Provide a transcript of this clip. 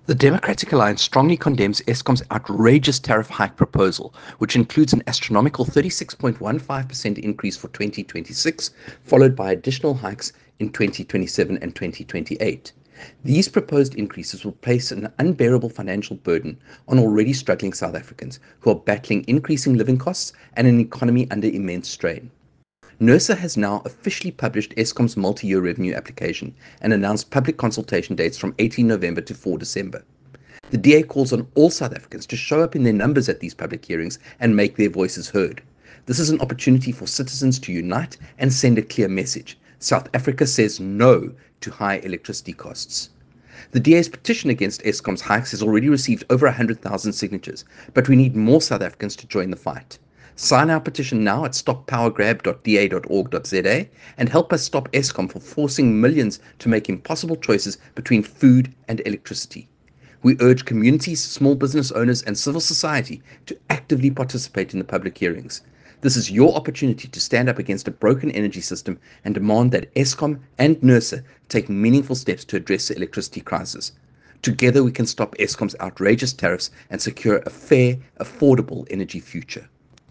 The Democratic Alliance strongly condemns Eskom's outrageous tariff hike proposal, which includes an astronomical 36.15% increase for 2026, followed by additional hikes in 2027 and 2028. These proposed increases will place an unbearable financial burden on already struggling South Africans who are battling increasing living costs and an economy under immense strain. NERSA has now officially published Eskom's multi-year revenue application and announced public consultation dates from 18 November to 4 December. The DA calls on all South Africans to show up in their numbers at these public hearings and make their voices heard. This is an opportunity for citizens to unite and send a clear message. South Africa says no to high electricity costs. The DA's petition against Eskom's hikes has already received over 100,000 signatures, but we need more South Africans to join the fight. Sign our petition now at stoppowergrab.da.org.za and help us stop Eskom from forcing millions to make impossible choices between food and electricity. We urge communities, small business owners, and civil society to actively participate in the public hearings. This is your opportunity to stand up against a broken energy system and demand that Eskom and NERSA take meaningful steps to address the electricity crisis. Together we can stop Eskom's outrageous tariffs and secure a fair, affordable energy future.